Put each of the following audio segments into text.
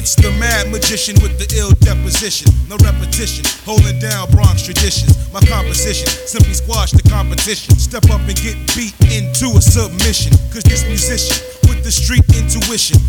It's the mad magician with the ill deposition. No repetition, holding down Bronx traditions. My composition simply squash the competition. Step up and get beat into a submission. Cause this musician with the street intuition.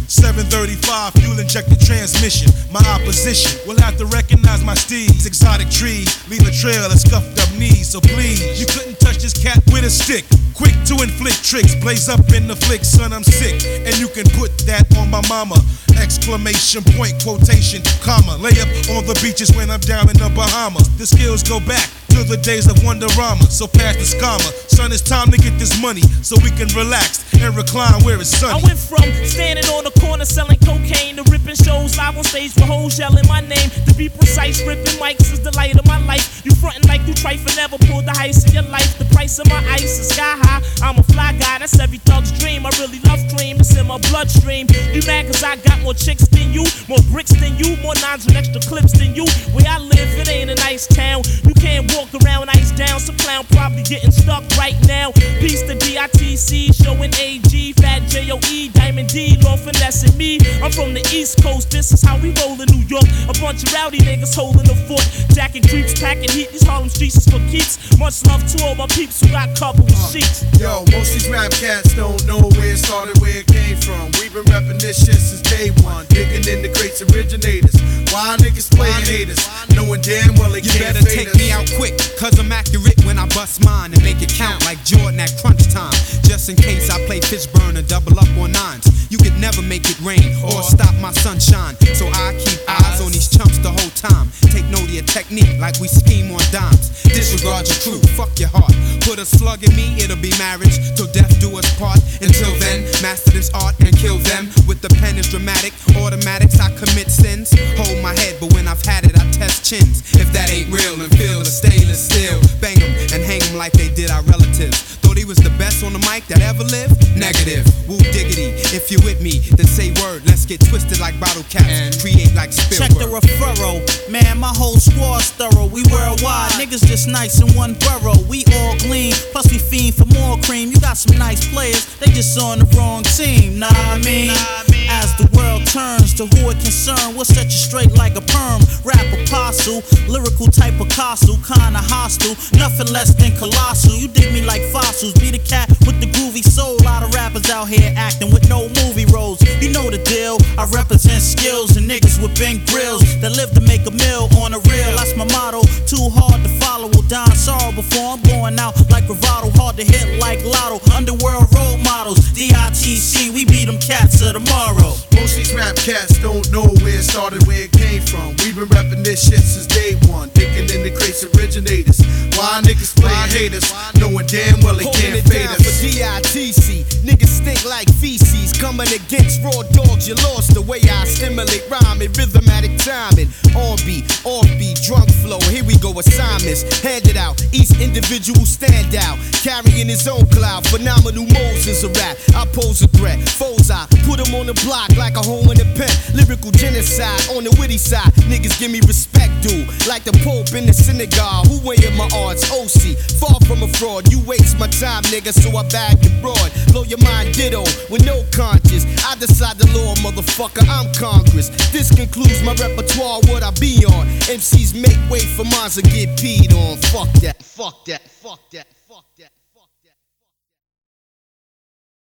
735 fuel injected transmission. My opposition will have to recognize my steeds. Exotic trees leave a trail of scuffed up knees. So please, you couldn't touch this cat with a stick. Quick to inflict tricks, blaze up in the flick. Son, I'm sick, and you can put that on my mama. Exclamation point, quotation, comma. Lay up on the beaches when I'm down in the Bahamas. The skills go back to the days of Wonderama. So pass the scammer. Son, it's time to get this money so we can relax and recline where it's sunny. I went from standing on the corner selling cocaine to ripping shows live on stage with hoes yelling my name. To be precise, ripping mics is the light of my life. You frontin' like you trifle, never pulled the heist in your life. The price of my ice is sky high. I'm a fly guy, that's every thug's dream. I really love cream, it's in my bloodstream. You mad cause I got more chicks than you, more bricks than you, more nines and extra clips than you. Where I live, it ain't a nice town. You can't walk around ice down. Some clown probably getting stuck right now. Peace to DITC, showing AG, Fat JOE, Diamond D, Lord finessing me. I'm from the East Coast, this is how we roll in New York. A bunch of rowdy niggas holding the fort. Jacking creeps, packing heat, these Harlem streets is for keeps. Much love to all my peeps who got covered with sheets. Yo, most these rap cats don't know where it started, where it came from. We've been repping this shit since day one. Digging in the greats originators. Why niggas playing haters? Knowing damn well it can't better take me out quick, cause I'm accurate when I bust mine and make it count like Jordan at crunch time. Just in case I play Fishburne and double up on nines. You could never make it rain or stop my sunshine. So I keep eyes on these chumps the whole time. Take note of your technique like we scheme on dimes. Disregard your crew, fuck your heart. Put a slug in me, it'll be marriage till death do us part. Until then, master this art and kill them. With the pen is dramatic, automatics I commit sins. Hold my head, but when I've had it I test chins. If that ain't real and feel the stainless steel, bang them and hang them like they did our relatives. Thought he was the best on the mic that ever lived? Negative, woo diggity. If you with me, then say word. Let's get twisted like bottle caps and create like Spielberg. Check the referral, man, my whole squad's thorough. We worldwide, niggas just nice in one borough. We all gleam, plus we fiend for more cream. You got some nice players, they just on the wrong team. Nah, I mean, as the world turns to who it concern, we'll set you straight like a perm. Rap apostle, lyrical type of Picasso, kinda hostile, nothing less than colossal. You dig me like fossils, be the cat with the groovy soul. Lot of rappers out here acting with no movie roles. You know the deal, I represent skills and niggas with big grills that live to make a meal on the real. That's my motto, too hard to follow. Will die in sorrow before I'm going out like Bravado. Hard to hit like Lotto, underworld role models. DITC, we beat them cats of tomorrow. Most these rap cats don't know where it started, where it came from. We've been repping this shit since day one. Digging in the crates originators. Why niggas playing haters? Knowing damn well it can't fade us. For DITC, niggas stink like feces. Coming against raw dogs, you lost the way I stimulate rhyming, rhythmatic timing. On beat, off beat, drunk flow. Here we go, assignments handed out. Each individual stand out, carrying his own cloud. Phenomenal Moses a rap. I pose a threat. Foes I put him on the block like a hole in a pen. Lyrical genocide on the witty side. Niggas give me respect, dude. Like the Pope in the synagogue. Who weighin' my odds? OC. Far from a fraud. You waste my time, nigga, so I bag you broad. Blow your mind, ditto, with no conscience. I decide the law, motherfucker. I'm Congress. This concludes my repertoire. What I be on? MCs make way for mines and get peed on. Fuck that. Fuck that. Fuck that.